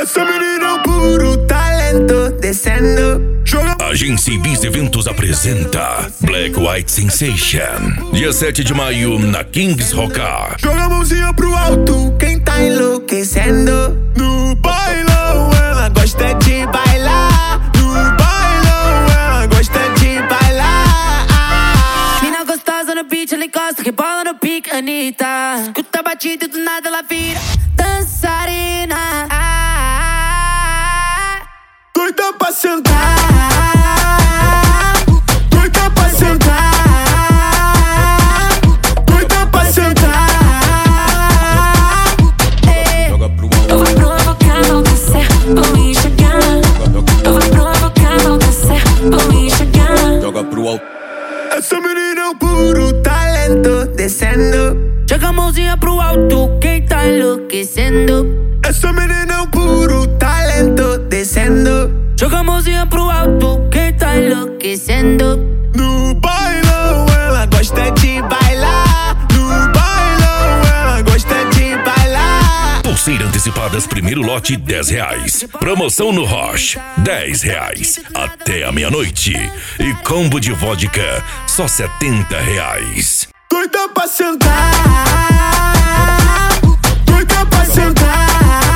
Essa menina é um puro talento, descendo. Agência Ibis Eventos apresenta Black White Sensation. Dia 7 de maio, na Kings Rock. Joga a mãozinha pro alto, quem tá enlouquecendo. No bailão, ela gosta de bailar. No bailão, ela gosta de bailar. Mina gostosa no beat, ela encosta, que bola no pique, Anitta. Escuta a batida e do nada ela vira dançarina. Doida pra sentar, doida pra sentar, doida pra sentar. Eu vou provocar, vou descer, vou enxergar. Eu vou provocar, vou descer, vou enxergar. Joga pro alto. Essa menina é um puro talento, descendo. Joga a mãozinha pro alto, quem tá enlouquecendo. Essa menina é um puro talento, descendo. Joga a mãozinha pro alto, quem tá enlouquecendo. No bailão, ela gosta de bailar. No bailão, ela gosta de bailar. Pulseira antecipadas, primeiro lote R$10. Promoção no Roche, R$10 até a meia-noite. E combo de vodka, só R$70. Doida pra sentar, doida pra sentar.